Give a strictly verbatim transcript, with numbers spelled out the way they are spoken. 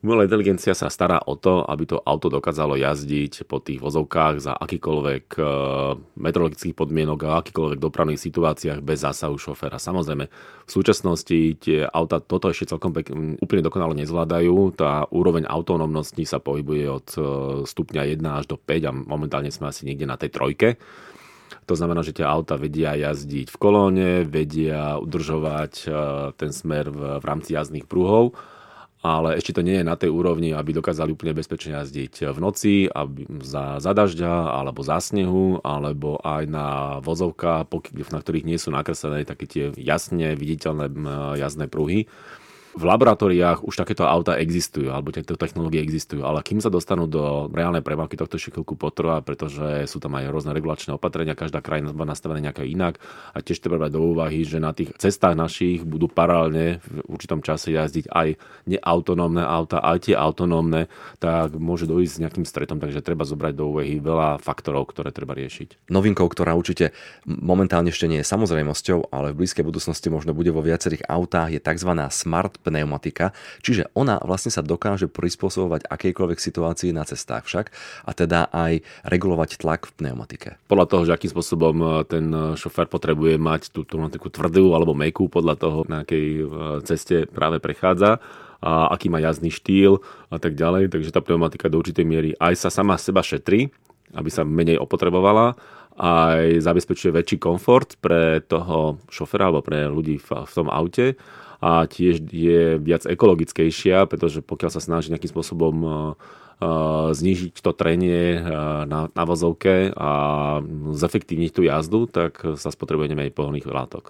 Umelá inteligencia sa stará o to, aby to auto dokázalo jazdiť po tých vozovkách za akýkoľvek e, meteorologických podmienok a akýkoľvek dopravných situáciách bez zásahu šoféra. Samozrejme, v súčasnosti tie auta toto ešte celkom pek- úplne dokonale nezvládajú. Tá úroveň autonómnosti sa pohybuje od e, stupňa jeden až do päť a momentálne sme asi niekde na tej trojke. To znamená, že tie auta vedia jazdiť v kolóne, vedia udržovať e, ten smer v, v rámci jazdných pruhov, ale ešte to nie je na tej úrovni, aby dokázali úplne bezpečne jazdiť v noci, aby za, za dažďa, alebo za snehu, alebo aj na vozovkách, na ktorých nie sú nakreslené také tie jasne viditeľné jazdné pruhy. V laboratóriách už takéto auta existujú, alebo tieto technológie existujú, ale kým sa dostanú do reálnej premávky, tohto ešte chvíľku potrvá, pretože sú tam aj rôzne regulačné opatrenia, každá krajina má nastavené nejako inak a tiež treba brať do úvahy, že na tých cestách našich budú paralelne v určitom čase jazdiť aj neautonómne auta, aj tie autonómne, tak môže dojsť s nejakým stretom, takže treba zobrať do úvahy veľa faktorov, ktoré treba riešiť. Novinkou, ktorá určite momentálne ešte nie je samozrejmosťou, ale v blízkej budúcnosti možno bude vo viacerých autách, je tzv. Smart pneumatika, čiže ona vlastne sa dokáže prispôsobovať akejkoľvek situácii na cestách však a teda aj regulovať tlak v pneumatike. Podľa toho, že akým spôsobom ten šofér potrebuje mať tú pneumatiku tvrdú alebo mäkkú, podľa toho, na akej ceste práve prechádza a aký má jazdný štýl a tak ďalej, takže tá pneumatika do určitej miery aj sa sama seba šetrí, aby sa menej opotrebovala, aj zabezpečuje väčší komfort pre toho šoféra alebo pre ľudí v, v tom aute a tiež je viac ekologickejšia, pretože pokiaľ sa snaží nejakým spôsobom uh, uh, znížiť to trenie uh, na, na vozovke a zefektívniť tú jazdu, tak sa spotrebuje menej pohonných látok.